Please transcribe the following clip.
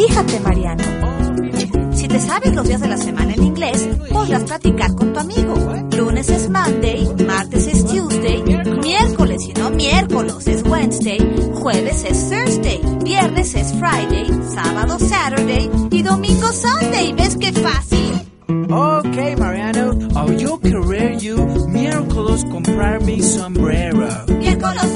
Fíjate, Mariano. Si te sabes los días de la semana en inglés, podrás platicar con tu amigo. Lunes es Monday, martes es Tuesday, miércoles y no miércoles es Wednesday, jueves es Thursday, viernes es Friday, sábado Saturday y domingo Sunday. ¿Ves qué fácil? Okay, Mariano, yo querer you miércoles comprar mi sombrero. Miércoles